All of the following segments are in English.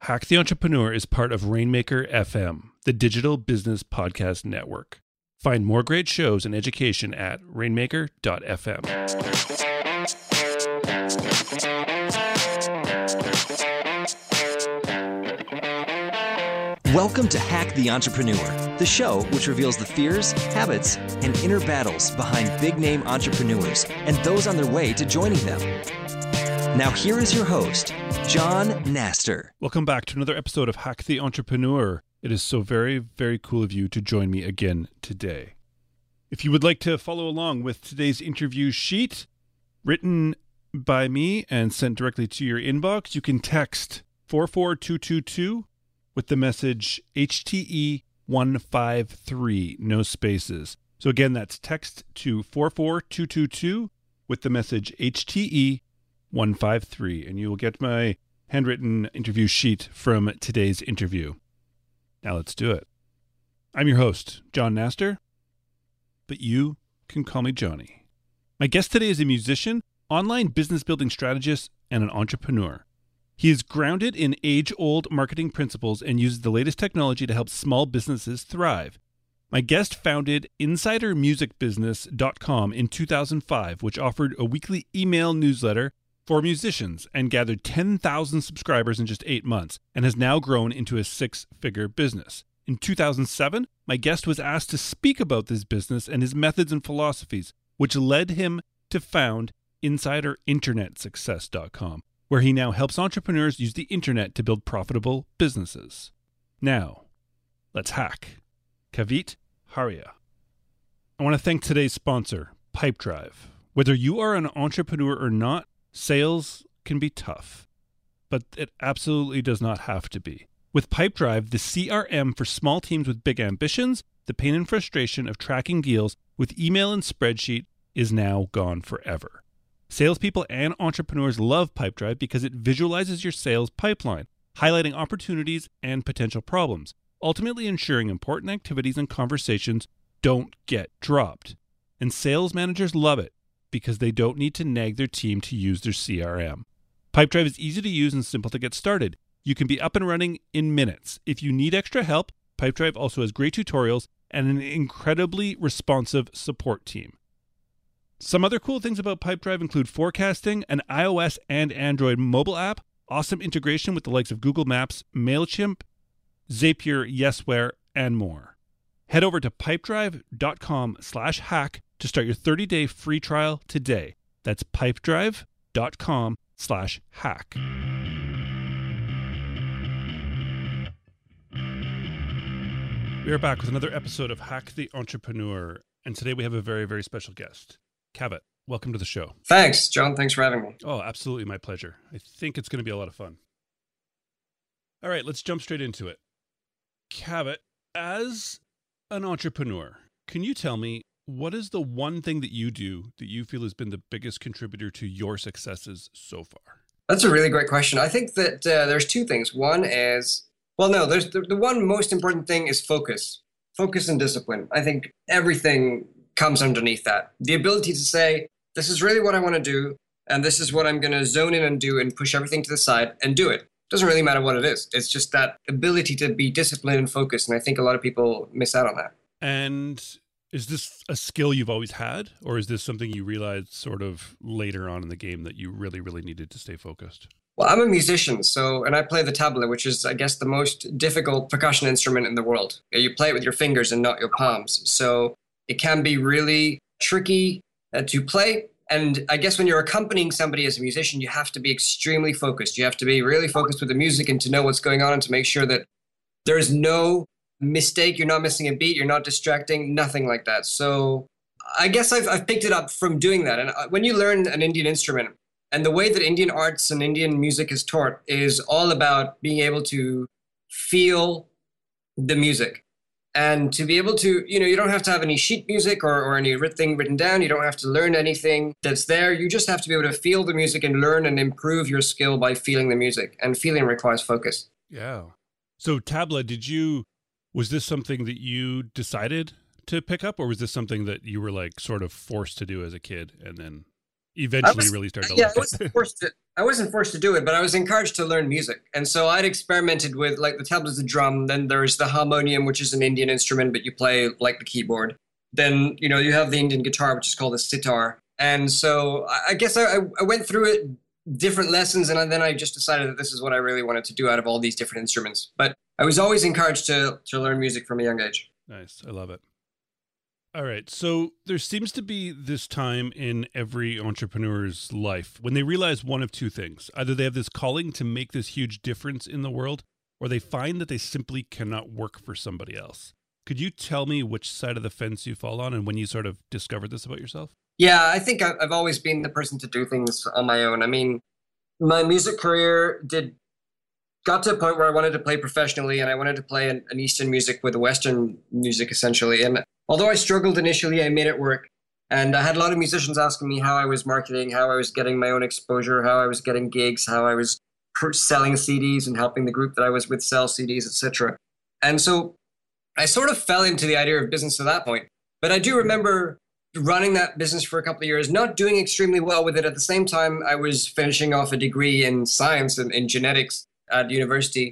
Hack the Entrepreneur is part of Rainmaker FM, the digital business podcast network. Find more great shows and education at rainmaker.fm. Welcome to Hack the Entrepreneur, the show which reveals the fears, habits, and inner battles behind big-name entrepreneurs and those on their way to joining them. Now here is your host, John Naster. Welcome back to another episode of Hack the Entrepreneur. It is so very, very cool of you to join me again today. If you would like to follow along with today's interview sheet, written by me and sent directly to your inbox, you can text 44222 with the message HTE153, no spaces. So again, that's text to 44222 with the message HTE153, and you will get my handwritten interview sheet from today's interview. Now let's do it. I'm your host, John Naster, but you can call me Johnny. My guest today is a musician, online business building strategist, and an entrepreneur. He is grounded in age-old marketing principles and uses the latest technology to help small businesses thrive. My guest founded InsiderMusicBusiness.com in 2005, which offered a weekly email newsletter for musicians and gathered 10,000 subscribers in just 8 months and has now grown into a 6-figure business. In 2007, my guest was asked to speak about this business and his methods and philosophies, which led him to found InsiderInternetSuccess.com, where he now helps entrepreneurs use the internet to build profitable businesses. Now, let's hack. Kavit Haria. I want to thank today's sponsor, Pipedrive. Whether you are an entrepreneur or not, sales can be tough, but it absolutely does not have to be. With Pipedrive, the CRM for small teams with big ambitions, the pain and frustration of tracking deals with email and spreadsheet is now gone forever. Salespeople and entrepreneurs love Pipedrive because it visualizes your sales pipeline, highlighting opportunities and potential problems, ultimately ensuring important activities and conversations don't get dropped. And sales managers love it because they don't need to nag their team to use their CRM. Pipedrive is easy to use and simple to get started. You can be up and running in minutes. If you need extra help, Pipedrive also has great tutorials and an incredibly responsive support team. Some other cool things about Pipedrive include forecasting, an iOS and Android mobile app, awesome integration with the likes of Google Maps, MailChimp, Zapier, Yesware, and more. Head over to pipedrive.com/hack to start your 30-day free trial today. That's pipedrive.com/hack. We are back with another episode of Hack the Entrepreneur, and today we have a very, very special guest. Kavit, welcome to the show. Thanks, John. Thanks for having me. Oh, absolutely. My pleasure. I think it's going to be a lot of fun. All right, let's jump straight into it. Kavit, as an entrepreneur, can you tell me what is the one thing that you do that you feel has been the biggest contributor to your successes so far? That's a really great question. I think that there's two things. One is, there's the one most important thing is focus. Focus and discipline. I think everything comes underneath that. The ability to say, this is really what I want to do, and this is what I'm going to zone in and do and push everything to the side and do it. Doesn't really matter what it is. It's just that ability to be disciplined and focused, and I think a lot of people miss out on that. And is this a skill you've always had, or is this something you realized sort of later on in the game that you really, really needed to stay focused? Well, I'm a musician, and I play the tabla, which is, I guess, the most difficult percussion instrument in the world. You play it with your fingers and not your palms. So it can be really tricky to play. And I guess when you're accompanying somebody as a musician, you have to be extremely focused. You have to be really focused with the music and to know what's going on and to make sure that there's no mistake. You're not missing a beat. You're not distracting, nothing like that. So I guess I've picked it up from doing that. And when you learn an Indian instrument, and the way that Indian arts and Indian music is taught is all about being able to feel the music. And to be able to, you don't have to have any sheet music or any thing written down. You don't have to learn anything that's there. You just have to be able to feel the music and learn and improve your skill by feeling the music. And feeling requires focus. Yeah. So tabla, was this something that you decided to pick up, or was this something that you were like sort of forced to do as a kid and then eventually really started to yeah, like it. I wasn't forced to do it, but I was encouraged to learn music. And so I'd experimented with like the tabla's a drum, then there's the harmonium, which is an Indian instrument, but you play like the keyboard. Then, you have the Indian guitar, which is called the sitar. And so I guess I went through it, different lessons, and then I just decided that this is what I really wanted to do out of all these different instruments. But I was always encouraged to learn music from a young age. Nice. I love it. All right. So there seems to be this time in every entrepreneur's life when they realize one of two things. Either they have this calling to make this huge difference in the world, or they find that they simply cannot work for somebody else. Could you tell me which side of the fence you fall on and when you sort of discovered this about yourself? Yeah, I think I've always been the person to do things on my own. I mean, my music career got to a point where I wanted to play professionally, and I wanted to play an Eastern music with a Western music, essentially. And although I struggled initially, I made it work. And I had a lot of musicians asking me how I was marketing, how I was getting my own exposure, how I was getting gigs, how I was selling CDs and helping the group that I was with sell CDs, etc. And so I sort of fell into the idea of business at that point. But I do remember running that business for a couple of years, not doing extremely well with it. At the same time, I was finishing off a degree in science and in genetics at university.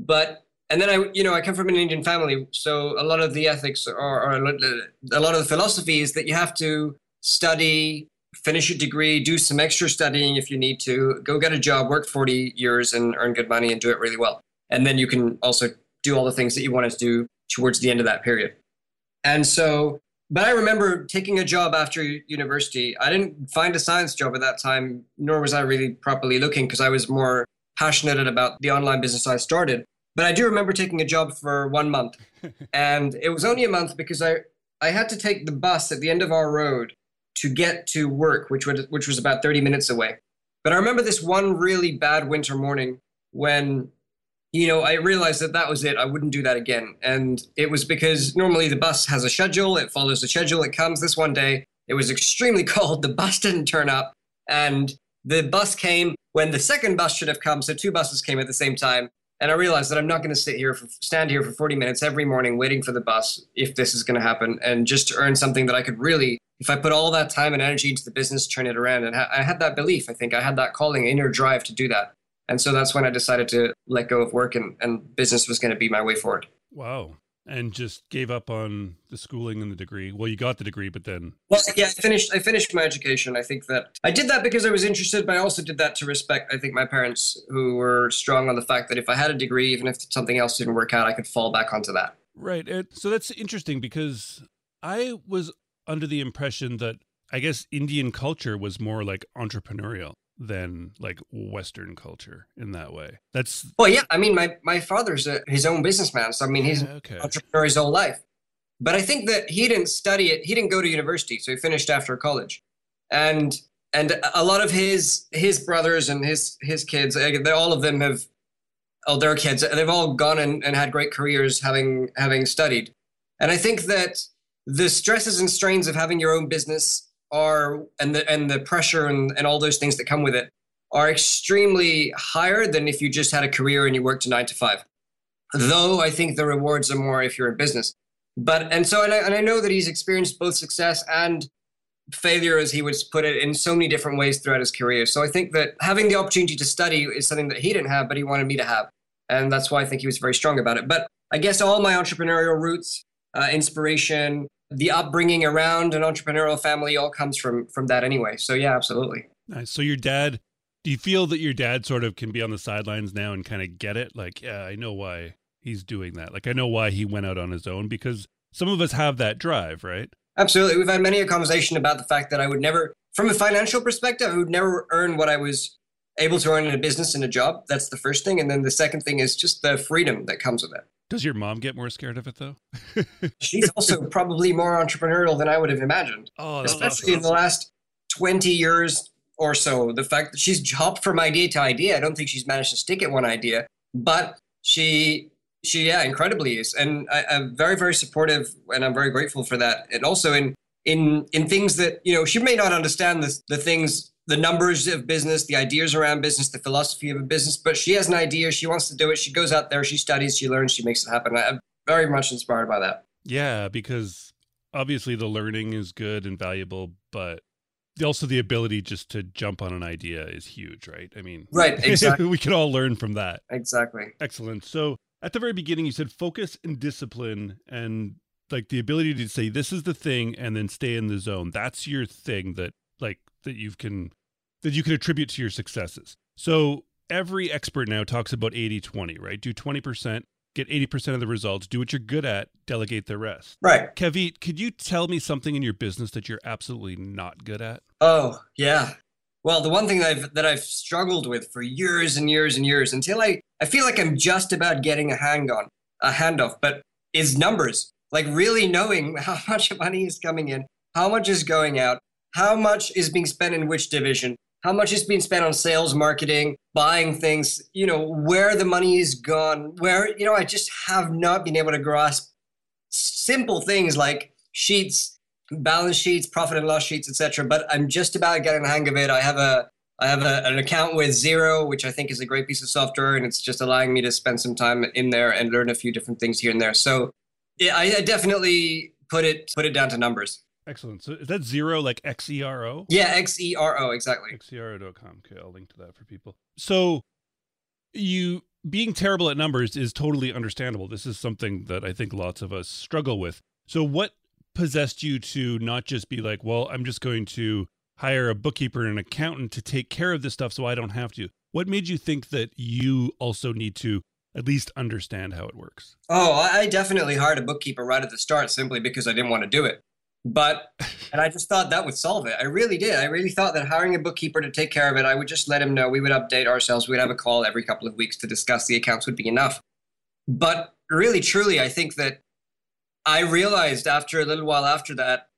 And then I come from an Indian family, so a lot of the ethics or a lot of the philosophy is that you have to study, finish a degree, do some extra studying if you need to, go get a job, work 40 years and earn good money and do it really well. And then you can also do all the things that you wanted to do towards the end of that period. And so, but I remember taking a job after university. I didn't find a science job at that time, nor was I really properly looking because I was more passionate about the online business I started. But I do remember taking a job for 1 month. And it was only a month because I had to take the bus at the end of our road to get to work, which was about 30 minutes away. But I remember this one really bad winter morning when, I realized that was it. I wouldn't do that again. And it was because normally the bus has a schedule. It follows the schedule. It comes. This one day, it was extremely cold. The bus didn't turn up. And the bus came when the second bus should have come. So 2 buses came at the same time. And I realized that I'm not going to stand here for 40 minutes every morning waiting for the bus if this is going to happen, and just to earn something that I could really, if I put all that time and energy into the business, turn it around. And I had that belief. I think I had that calling, inner drive to do that. And so that's when I decided to let go of work and business was going to be my way forward. Wow. And just gave up on the schooling and the degree. Well, you got the degree, but then... Well, yeah, I finished my education. I think that I did that because I was interested, but I also did that to respect, I think, my parents, who were strong on the fact that if I had a degree, even if something else didn't work out, I could fall back onto that. Right. So that's interesting because I was under the impression that, I guess, Indian culture was more like entrepreneurial than like Western culture in that way. Well, yeah. I mean, my father's his own businessman, so I mean, he's an entrepreneur his whole life. But I think that he didn't study it. He didn't go to university, so he finished after college, and a lot of his brothers and his kids, all of them have, their kids, they've all gone and had great careers having studied. And I think that the stresses and strains of having your own business and the pressure and all those things that come with it are extremely higher than if you just had a career and you worked a 9 to 5. Though I think the rewards are more if you're in business. But and I know that he's experienced both success and failure, as he would put it, in so many different ways throughout his career. So I think that having the opportunity to study is something that he didn't have, but he wanted me to have. And that's why I think he was very strong about it. But I guess all my entrepreneurial roots, inspiration, the upbringing around an entrepreneurial family all comes from that anyway. So yeah, absolutely. Nice. So your dad, do you feel that your dad sort of can be on the sidelines now and kind of get it? Like, yeah, I know why he's doing that. Like, I know why he went out on his own, because some of us have that drive, right? Absolutely. We've had many a conversation about the fact that I would never, from a financial perspective, I would never earn what I was able to earn in a business and a job. That's the first thing. And then the second thing is just the freedom that comes with it. Does your mom get more scared of it, though? She's also probably more entrepreneurial than I would have imagined. Oh, that's especially awesome. In the last 20 years or so. The fact that she's hopped from idea to idea. I don't think she's managed to stick at one idea, but she incredibly is. And I'm very, very supportive, and I'm very grateful for that. And also in things that, she may not understand the things, the numbers of business, the ideas around business, the philosophy of a business, but she has an idea, she wants to do it, she goes out there, she studies, she learns, she makes it happen. I'm very much inspired by that. Yeah, because obviously the learning is good and valuable, but Also, the ability just to jump on an idea is huge, right? I mean, Right, exactly. we can all learn from that. Exactly. Excellent. So at the very beginning, you said focus and discipline and like the ability to say, this is the thing, and then stay in the zone. That's your thing that you can attribute to your successes. So every expert now talks about 80-20, right? Do 20%, get 80% of the results, do what you're good at, delegate the rest. Right. Kavit, could you tell me something in your business that you're absolutely not good at? Oh, yeah. Well, the one thing that I've struggled with for years and years and years until I feel like I'm just about getting a handoff, but is numbers. Like really knowing how much money is coming in, how much is going out, how much is being spent in which division, how much is being spent on sales, marketing, buying things, where the money is gone, where, I just have not been able to grasp simple things like sheets, balance sheets, profit and loss sheets, etc. But I'm just about getting the hang of it. I have an account with Xero, which I think is a great piece of software, and it's just allowing me to spend some time in there and learn a few different things here and there. So yeah, I definitely put it down to numbers. Excellent. So is that Xero, like Xero? Yeah, Xero, exactly. Xero.com. Okay, I'll link to that for people. So you being terrible at numbers is totally understandable. This is something that I think lots of us struggle with. So what possessed you to not just be like, well, I'm just going to hire a bookkeeper and an accountant to take care of this stuff so I don't have to? What made you think that you also need to at least understand how it works? Oh, I definitely hired a bookkeeper right at the start simply because I didn't want to do it. And I just thought that would solve it. I really did. I really thought that hiring a bookkeeper to take care of it, I would just let him know. We would update ourselves. We'd have a call every couple of weeks to discuss the accounts would be enough. But really, truly, I think that I realized after a little while after that,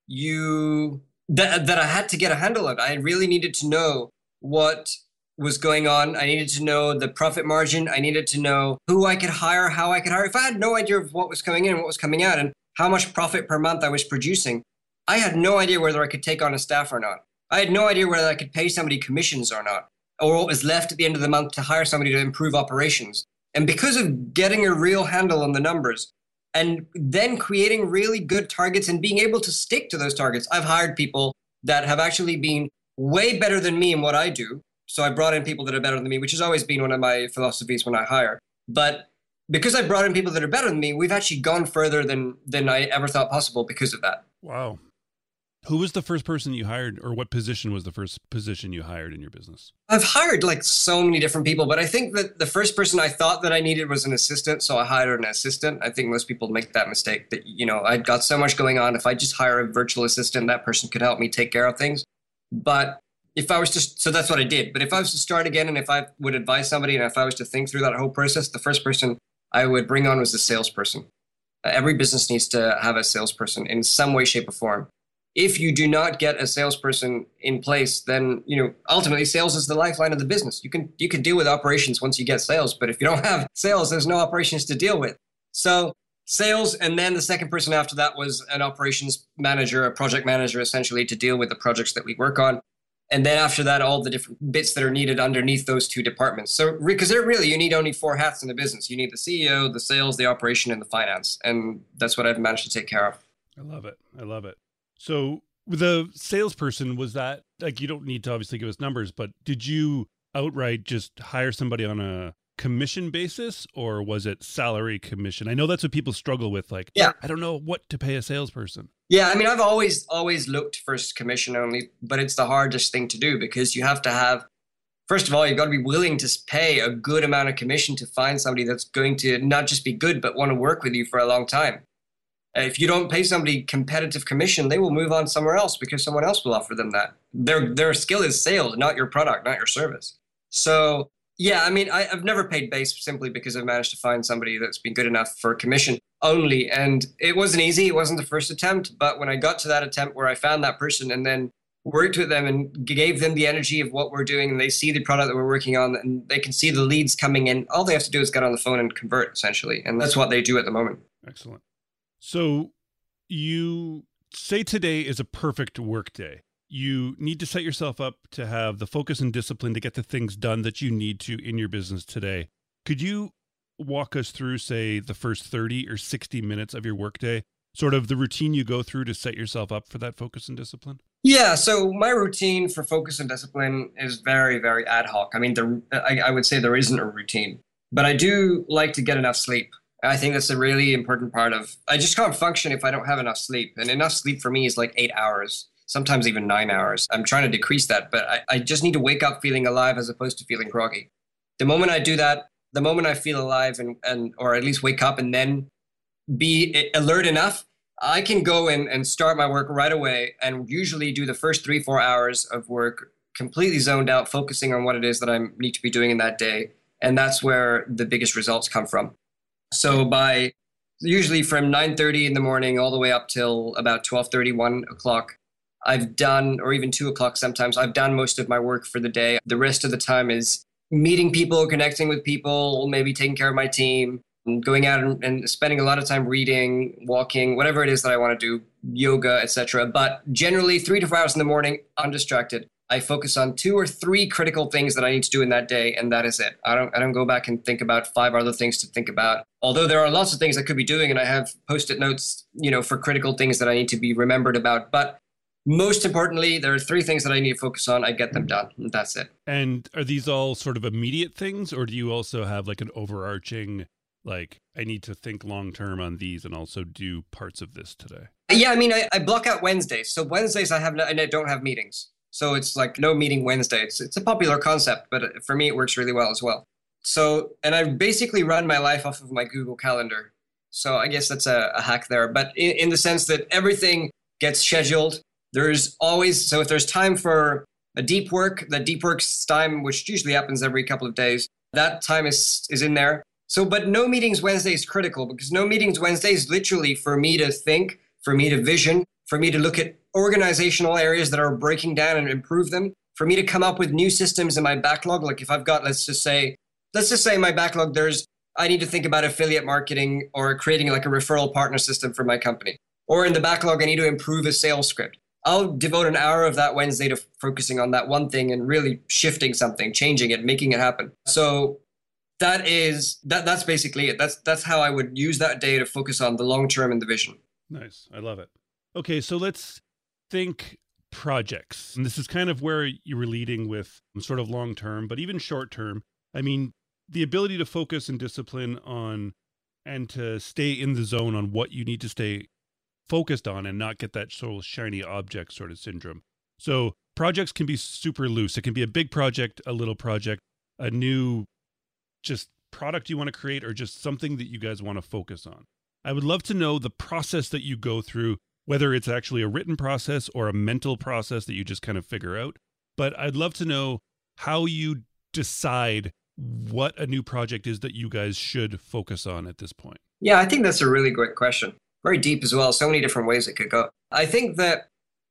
that I had to get a handle on it. I really needed to know what was going on. I needed to know the profit margin. I needed to know who I could hire, how I could hire. If I had no idea of what was coming in, what was coming out, and how much profit per month I was producing, I had no idea whether I could take on a staff or not. I had no idea whether I could pay somebody commissions or not, or what was left at the end of the month to hire somebody to improve operations. And because of getting a real handle on the numbers and then creating really good targets and being able to stick to those targets, I've hired people that have actually been way better than me in what I do. So I brought in people that are better than me, which has always been one of my philosophies when I hire. But because I brought in people that are better than me, we've actually gone further than I ever thought possible because of that. Wow. Who was the first person you hired, or what position was the first position you hired in your business? I've hired like so many different people, but I think that the first person I thought that I needed was an assistant. So I hired an assistant. I think most people make that mistake that, I'd got so much going on. If I just hire a virtual assistant, that person could help me take care of things. But if I was so that's what I did. But if I was to start again, and if I would advise somebody, and if I was to think through that whole process, the first person I would bring on was a salesperson. Every business needs to have a salesperson in some way, shape, or form. If you do not get a salesperson in place, then ultimately sales is the lifeline of the business. You can deal with operations once you get sales, but if you don't have sales, there's no operations to deal with. So sales, and then the second person after that was an operations manager, a project manager, essentially to deal with the projects that we work on. And then after that, all the different bits that are needed underneath those two departments. So because you need only 4 hats in the business. You need the CEO, the sales, the operation, and the finance. And that's what I've managed to take care of. I love it. So the salesperson, was that, like, you don't need to obviously give us numbers, but did you outright just hire somebody on a commission basis, or was it salary commission? I know that's what people struggle with. Like, yeah, I don't know what to pay a salesperson. Yeah, I mean, I've always looked for commission only, but it's the hardest thing to do because you have to have, first of all, you've got to be willing to pay a good amount of commission to find somebody that's going to not just be good, but want to work with you for a long time. If you don't pay somebody competitive commission, they will move on somewhere else because someone else will offer them that. Their skill is sales, not your product, not your service. So yeah, I mean, I've never paid base simply because I've managed to find somebody that's been good enough for commission only. And it wasn't easy. It wasn't the first attempt. But when I got to that attempt where I found that person and then worked with them and gave them the energy of what we're doing, and they see the product that we're working on and they can see the leads coming in, all they have to do is get on the phone and convert, essentially. And that's what they do at the moment. Excellent. So you say today is a perfect work day. You need to set yourself up to have the focus and discipline to get the things done that you need to in your business today. Could you walk us through, say, the first 30 or 60 minutes of your workday, sort of the routine you go through to set yourself up for that focus and discipline? Yeah, so my routine for focus and discipline is very, very ad hoc. I mean, I would say there isn't a routine, but I do like to get enough sleep. I think that's a really important part of. I just can't function if I don't have enough sleep, and enough sleep for me is like 8 hours, sometimes even 9 hours. I'm trying to decrease that, but I just need to wake up feeling alive as opposed to feeling groggy. The moment I do that, the moment I feel alive and or at least wake up and then be alert enough, I can go in and start my work right away and usually do the first 3-4 hours of work completely zoned out, focusing on what it is that I need to be doing in that day. And that's where the biggest results come from. So by usually from 9:30 in the morning all the way up till about 12:30, 1 o'clock, I've done, or even 2 o'clock sometimes, I've done most of my work for the day. The rest of the time is meeting people, connecting with people, maybe taking care of my team, going out and spending a lot of time reading, walking, whatever it is that I want to do, yoga, etc. But generally 3 to 4 hours in the morning, undistracted. I focus on 2 or 3 critical things that I need to do in that day, and that is it. I don't go back and think about 5 other things to think about. Although there are lots of things I could be doing, and I have post-it notes, for critical things that I need to be remembered about. But most importantly, there are 3 things that I need to focus on. I get them done. And that's it. And are these all sort of immediate things, or do you also have like an overarching, like, I need to think long-term on these and also do parts of this today? Yeah, I mean, I block out Wednesdays. So Wednesdays and I don't have meetings. So it's like no meeting Wednesday. It's a popular concept, but for me, it works really well as well. So, and I basically run my life off of my Google Calendar. So I guess that's a hack there. But in the sense that everything gets scheduled, there's always, so if there's time for a deep work, that deep work's time, which usually happens every couple of days, that time is in there. So, but no meetings Wednesday is critical, because no meetings Wednesday is literally for me to think, for me to vision, for me to look at organizational areas that are breaking down and improve them, for me to come up with new systems in my backlog. Like if I've got, let's just say my backlog, I need to think about affiliate marketing or creating like a referral partner system for my company. Or in the backlog, I need to improve a sales script. I'll devote an hour of that Wednesday to focusing on that one thing and really shifting something, changing it, making it happen. So that's basically it. That's how I would use that day to focus on the long term and the vision. Nice. I love it. Okay, so let's think projects. And this is kind of where you were leading with sort of long term, but even short term. I mean, the ability to focus and discipline on and to stay in the zone on what you need to stay focused on and not get that sort of shiny object sort of syndrome. So projects can be super loose. It can be a big project, a little project, a new just product you want to create, or just something that you guys want to focus on. I would love to know the process that you go through, whether it's actually a written process or a mental process that you just kind of figure out. But I'd love to know how you decide what a new project is that you guys should focus on at this point. Yeah, I think that's a really great question. Very deep as well. So many different ways it could go. I think that,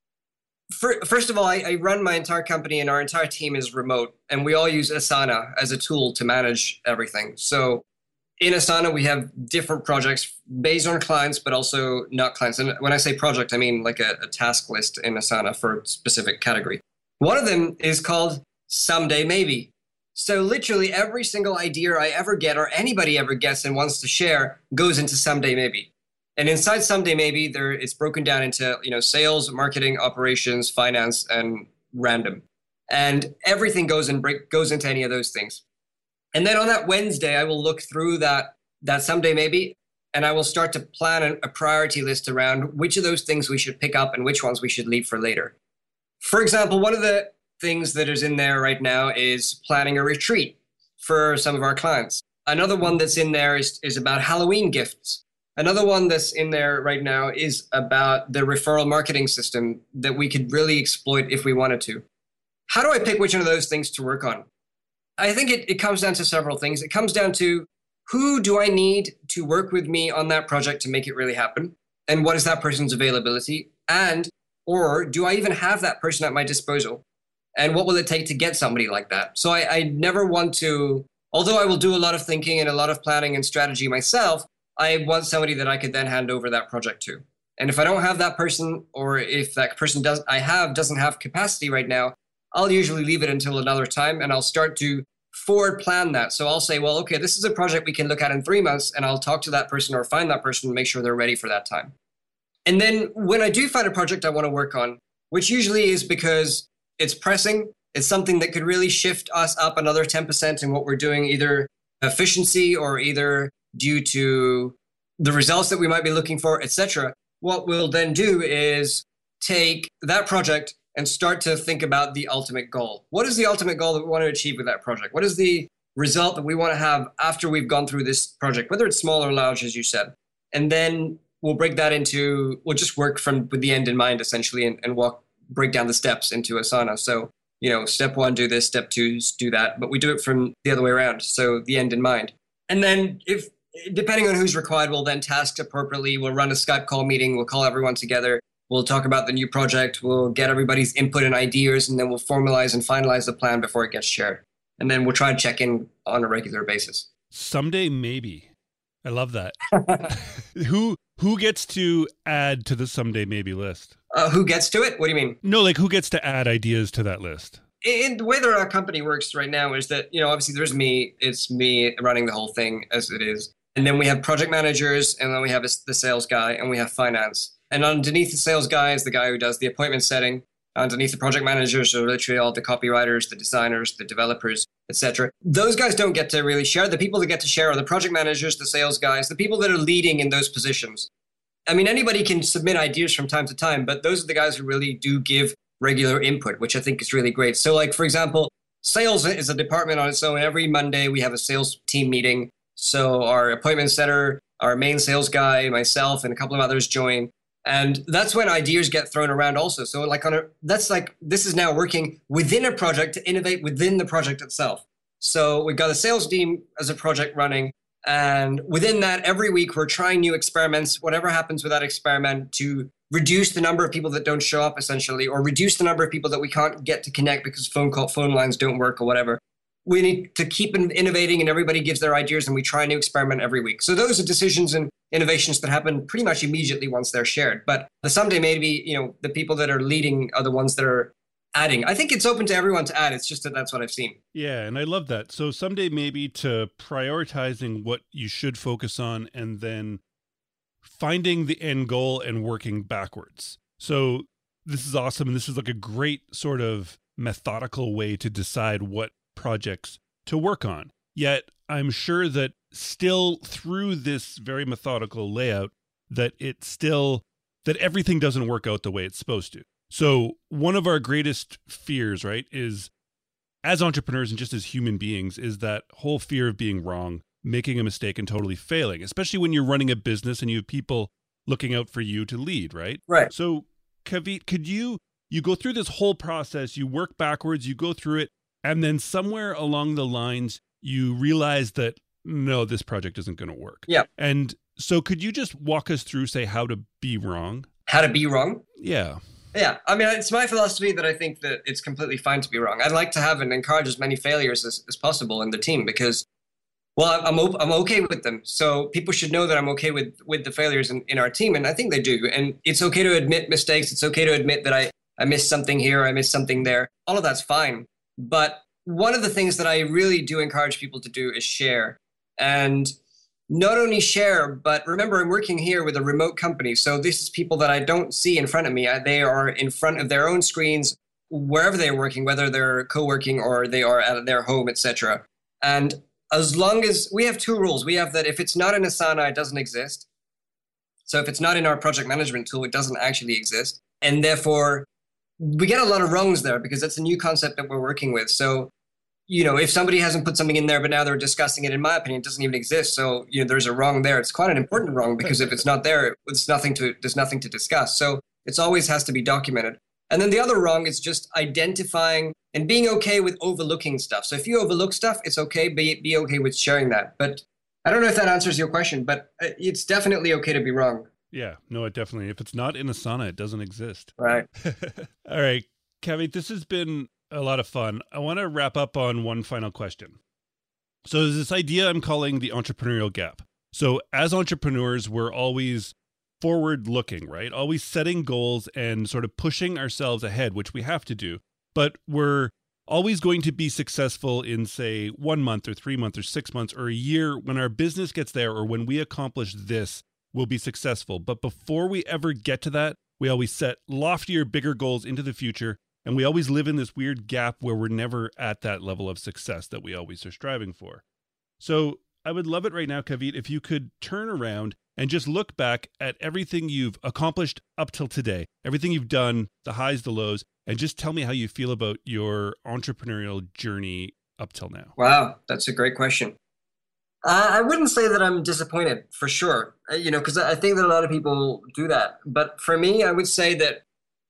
first of all, I run my entire company and our entire team is remote. And we all use Asana as a tool to manage everything. So in Asana, we have different projects based on clients, but also not clients. And when I say project, I mean like a task list in Asana for a specific category. One of them is called Someday Maybe. So literally every single idea I ever get or anybody ever gets and wants to share goes into Someday Maybe. And inside Someday Maybe, it's broken down into sales, marketing, operations, finance, and random. And everything goes into any of those things. And then on that Wednesday, I will look through that Someday Maybe, and I will start to plan a priority list around which of those things we should pick up and which ones we should leave for later. For example, one of the things that is in there right now is planning a retreat for some of our clients. Another one that's in there is about Halloween gifts. Another one that's in there right now is about the referral marketing system that we could really exploit if we wanted to. How do I pick which one of those things to work on? I think it comes down to several things. It comes down to who do I need to work with me on that project to make it really happen? And what is that person's availability? Or do I even have that person at my disposal? And what will it take to get somebody like that? So I never want to, although I will do a lot of thinking and a lot of planning and strategy myself, I want somebody that I could then hand over that project to. And if I don't have that person, or if that person doesn't have capacity right now, I'll usually leave it until another time and I'll start to forward plan that. So I'll say, well, okay, this is a project we can look at in 3 months, and I'll talk to that person or find that person and make sure they're ready for that time. And then when I do find a project I want to work on, which usually is because it's pressing. It's something that could really shift us up another 10% in what we're doing, either efficiency or either due to the results that we might be looking for, etc. What we'll then do is take that project and start to think about the ultimate goal. What is the ultimate goal that we want to achieve with that project? What is the result that we want to have after we've gone through this project, whether it's small or large, as you said? And then we'll break that into, we'll just work with the end in mind, essentially, and break down the steps into Asana. So, step 1, do this, step 2, do that. But we do it from the other way around. So the end in mind. And then depending on who's required, we'll then task appropriately. We'll run a Skype call meeting. We'll call everyone together. We'll talk about the new project. We'll get everybody's input and ideas, and then we'll formalize and finalize the plan before it gets shared. And then we'll try to check in on a regular basis. Someday, maybe. I love that. Who gets to add to the someday maybe list? Who gets to it? What do you mean? No, like who gets to add ideas to that list? In the way that our company works right now is that, obviously there's me. It's me running the whole thing as it is. And then we have project managers, and then we have the sales guy, and we have finance. And underneath the sales guy is the guy who does the appointment setting. Underneath the project managers are literally all the copywriters, the designers, the developers, etc. Those guys don't get to really share. The people that get to share are the project managers, the sales guys, the people that are leading in those positions. I mean, anybody can submit ideas from time to time, but those are the guys who really do give regular input, which I think is really great. So like, for example, sales is a department on its own. Every Monday we have a sales team meeting. So our appointment setter, our main sales guy, myself, and a couple of others join. And that's when ideas get thrown around also. So this is now working within a project to innovate within the project itself. So we've got a sales team as a project running. And within that, every week, we're trying new experiments, whatever happens with that experiment, to reduce the number of people that don't show up, essentially, or reduce the number of people that we can't get to connect because phone lines don't work or whatever. We need to keep innovating, and everybody gives their ideas, and we try a new experiment every week. So those are decisions and innovations that happen pretty much immediately once they're shared. But the someday maybe, the people that are leading are the ones that are adding. I think it's open to everyone to add. It's just that's what I've seen. Yeah, and I love that. So someday maybe to prioritizing what you should focus on and then finding the end goal and working backwards. So this is awesome. And this is like a great sort of methodical way to decide what projects to work on. Yet I'm sure that still through this very methodical layout that everything doesn't work out the way it's supposed to. So one of our greatest fears, right, is as entrepreneurs and just as human beings is that whole fear of being wrong, making a mistake and totally failing, especially when you're running a business and you have people looking out for you to lead, right? Right. So Kavit, could you go through this whole process, you work backwards, you go through it, and then somewhere along the lines, you realize that, no, this project isn't going to work. Yeah. And so could you just walk us through, say, how to be wrong? How to be wrong? Yeah. Yeah. I mean, it's my philosophy that I think that it's completely fine to be wrong. I'd like to have and encourage as many failures as possible in the team because, well, I'm okay with them. So people should know that I'm okay with the failures in our team. And I think they do. And it's okay to admit mistakes. It's okay to admit that I missed something here, I missed something there. All of that's fine. But one of the things that I really do encourage people to do is share. And not only share, but remember, I'm working here with a remote company. So this is people that I don't see in front of me. They are in front of their own screens, wherever they're working, whether they're co-working or they are at their home, etc. And as long as we have two rules, we have that if it's not in Asana, it doesn't exist. So if it's not in our project management tool, it doesn't actually exist. And therefore, we get a lot of wrongs there because that's a new concept that we're working with. So, if somebody hasn't put something in there, but now they're discussing it, in my opinion, it doesn't even exist. So, there's a wrong there. It's quite an important wrong because if it's not there, there's nothing to discuss. So it always has to be documented. And then the other wrong is just identifying and being okay with overlooking stuff. So if you overlook stuff, it's okay. Be okay with sharing that. But I don't know if that answers your question, but it's definitely okay to be wrong. Yeah, no, it definitely. If it's not in Asana, it doesn't exist. Right. All right, Kavit, this has been a lot of fun. I want to wrap up on one final question. So there's this idea I'm calling the entrepreneurial gap. So as entrepreneurs, we're always forward looking, right? Always setting goals and sort of pushing ourselves ahead, which we have to do. But we're always going to be successful in, say, 1 month or 3 months or 6 months or a year when our business gets there or when we accomplish this, we'll be successful. But before we ever get to that, We always set loftier, bigger goals into the future, and we always live in this weird gap where we're never at that level of success that we always are striving for. So I would love it right now, Kavit, if you could turn around and just look back at everything you've accomplished up till today, everything you've done, the highs, the lows, and just tell me how you feel about your entrepreneurial journey up till now. Wow, that's a great question. I wouldn't say that I'm disappointed, for sure, because I think that a lot of people do that. But for me, I would say that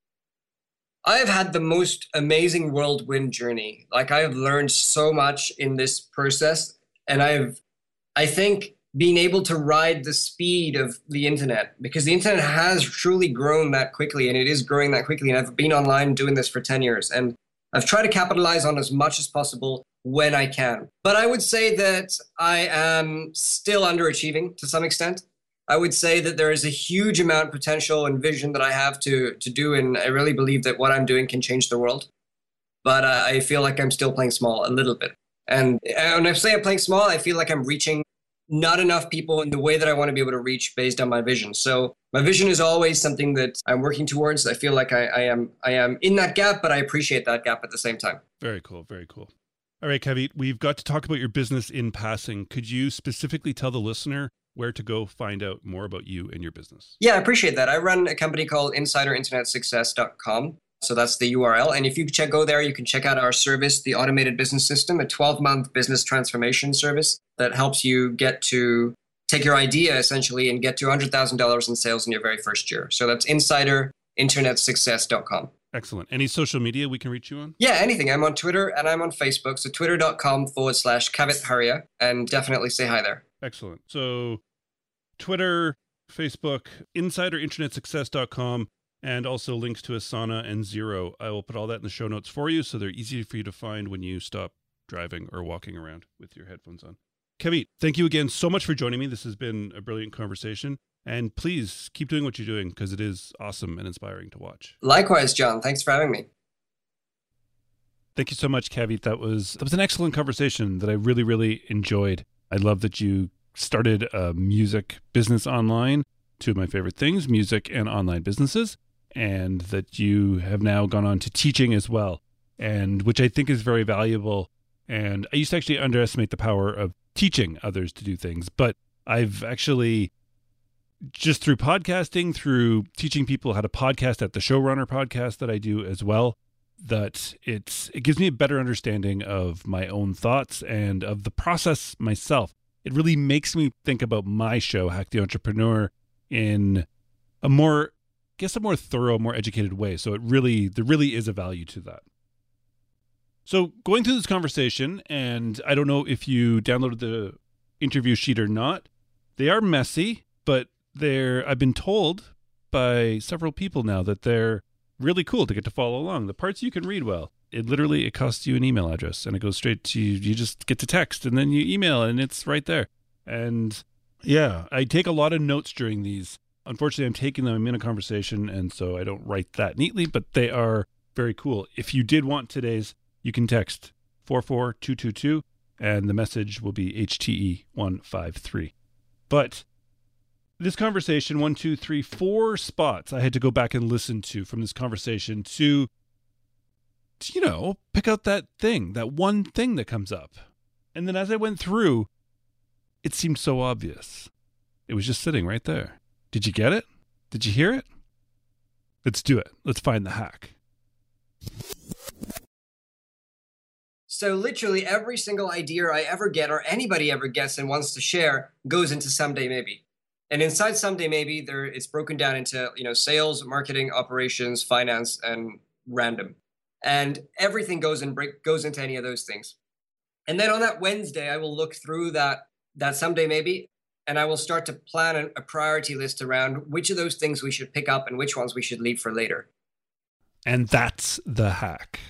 I've had the most amazing whirlwind journey. Like, I have learned so much in this process, and I think, being able to ride the speed of the internet, because the internet has truly grown that quickly, and it is growing that quickly. And I've been online doing this for 10 years, and I've tried to capitalize on as much as possible when I can. But I would say that I am still underachieving to some extent. I would say that there is a huge amount of potential and vision that I have to do, and I really believe that what I'm doing can change the world. But I feel like I'm still playing small a little bit. And when I say I'm playing small, I feel like I'm reaching not enough people in the way that I want to be able to reach based on my vision. So my vision is always something that I'm working towards. I feel like I am in that gap, but I appreciate that gap at the same time. Very cool. Very cool. All right, Kavit, we've got to talk about your business in passing. Could you specifically tell the listener where to go find out more about you and your business? Yeah, I appreciate that. I run a company called InsiderInternetSuccess.com. So that's the URL. And if you go there, you can check out our service, the Automated Business System, a 12-month business transformation service that helps you take your idea essentially and get to $100,000 in sales in your very first year. So that's InsiderInternetSuccess.com. Excellent. Any social media we can reach you on? Yeah, anything. I'm on Twitter and I'm on Facebook. So twitter.com/Kavit Haria, and definitely say hi there. Excellent. So Twitter, Facebook, InsiderInternetSuccess.com, and also links to Asana and Xero. I will put all that in the show notes for you so they're easy for you to find when you stop driving or walking around with your headphones on. Kavit, thank you again so much for joining me. This has been a brilliant conversation. And please keep doing what you're doing because it is awesome and inspiring to watch. Likewise, John. Thanks for having me. Thank you so much, Kavit. That was an excellent conversation that I really, really enjoyed. I love that you started a music business online, two of my favorite things, music and online businesses, and that you have now gone on to teaching as well, and which I think is very valuable. And I used to actually underestimate the power of teaching others to do things, but I've actually, just through podcasting, through teaching people how to podcast at the Showrunner podcast that I do as well, that it gives me a better understanding of my own thoughts and of the process myself. It really makes me think about my show, Hack the Entrepreneur, in a more thorough, more educated way. So there really is a value to that. So going through this conversation, and I don't know if you downloaded the interview sheet or not, they are messy, but I've been told by several people now that they're really cool to get to follow along. The parts you can read well. It costs you an email address and it goes straight to you. You just get to text and then you email and it's right there. And yeah, I take a lot of notes during these. Unfortunately, I'm taking them in a conversation, and so I don't write that neatly, but they are very cool. If you did want today's, you can text 44222 and the message will be HTE153. But this conversation, 4 spots I had to go back and listen to from this conversation to pick out that one thing that comes up. And then as I went through, it seemed so obvious. It was just sitting right there. Did you get it? Did you hear it? Let's do it. Let's find the hack. So literally every single idea I ever get or anybody ever gets and wants to share goes into Someday Maybe. And inside Someday Maybe, it's broken down into, sales, marketing, operations, finance, and random. And everything goes into any of those things. And then on that Wednesday, I will look through that Someday Maybe, and I will start to plan a priority list around which of those things we should pick up and which ones we should leave for later. And that's the hack.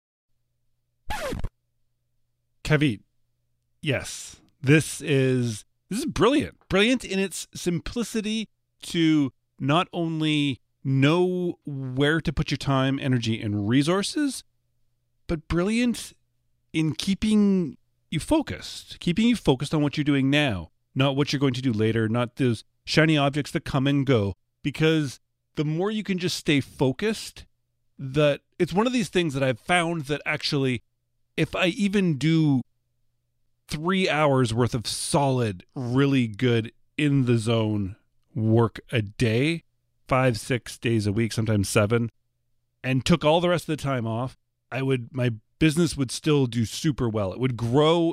Kavit, yes, this is brilliant. Brilliant in its simplicity to not only know where to put your time, energy, and resources, but brilliant in keeping you focused on what you're doing now, not what you're going to do later, not those shiny objects that come and go, because the more you can just stay focused, that it's one of these things that I've found that actually, if I even do 3 hours worth of solid, really good in the zone work a day, 5-6 days a week, sometimes 7, and took all the rest of the time off, my business would still do super well. It would grow.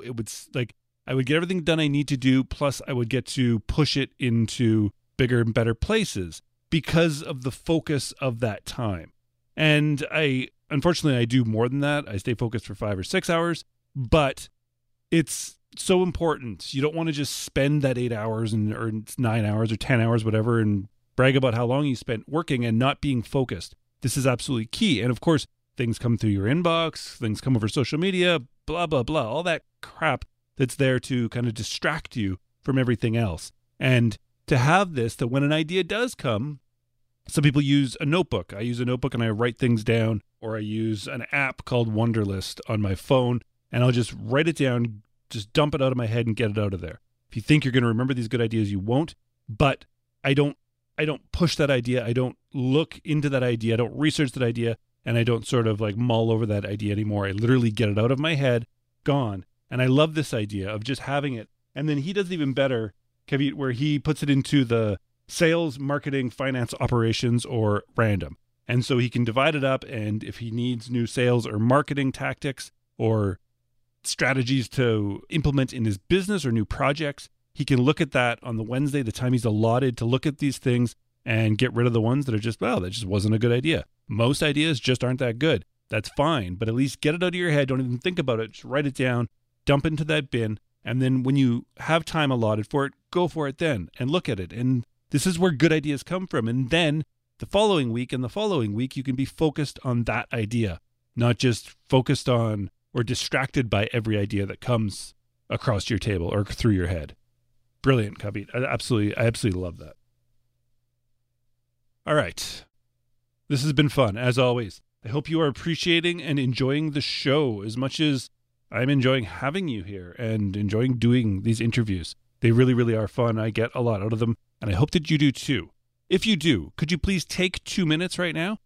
I would get everything done I need to do. Plus I would get to push it into bigger and better places because of the focus of that time. And unfortunately I do more than that. I stay focused for 5 or 6 hours, but it's so important. You don't want to just spend that 8 hours or 9 hours or 10 hours, whatever, and brag about how long you spent working and not being focused. This is absolutely key. And of course, things come through your inbox, things come over social media, blah, blah, blah, all that crap that's there to kind of distract you from everything else. And to have this, that when an idea does come, some people use a notebook. I use a notebook and I write things down, or I use an app called Wunderlist on my phone, and I'll just write it down, just dump it out of my head and get it out of there. If you think you're going to remember these good ideas, you won't. But I don't push that idea. I don't look into that idea. I don't research that idea. And I don't sort of like mull over that idea anymore. I literally get it out of my head, gone. And I love this idea of just having it. And then he does even better, Kavit, where he puts it into the sales, marketing, finance, operations, or random. And so he can divide it up. And if he needs new sales or marketing tactics or strategies to implement in his business or new projects, he can look at that on the Wednesday, the time he's allotted to look at these things, and get rid of the ones that are just, well, that just wasn't a good idea. Most ideas just aren't that good. That's fine, but at least get it out of your head. Don't even think about it. Just write it down, dump it into that bin, and then when you have time allotted for it, go for it then and look at it. And this is where good ideas come from. And then the following week and the following week, you can be focused on that idea, not just focused on or distracted by every idea that comes across your table or through your head. Brilliant, Kavit. I absolutely love that. All right. This has been fun, as always. I hope you are appreciating and enjoying the show as much as I'm enjoying having you here and enjoying doing these interviews. They really, really are fun. I get a lot out of them, and I hope that you do too. If you do, could you please take 2 minutes right now,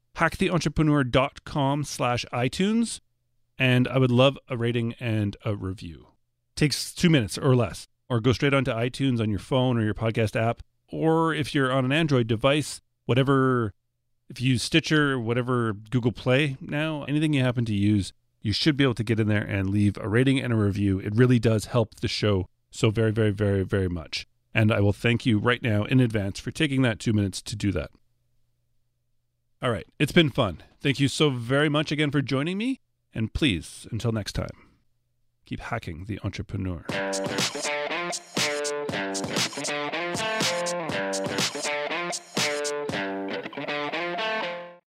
hacktheentrepreneur.com/iTunes, and I would love a rating and a review. Takes 2 minutes or less, or go straight onto iTunes on your phone or your podcast app, or if you're on an Android device, whatever, if you use Stitcher, whatever, Google Play now, anything you happen to use, you should be able to get in there and leave a rating and a review. It really does help the show so very, very, very, very much. And I will thank you right now in advance for taking that 2 minutes to do that. All right, it's been fun. Thank you so very much again for joining me. And please, until next time, keep hacking the entrepreneur.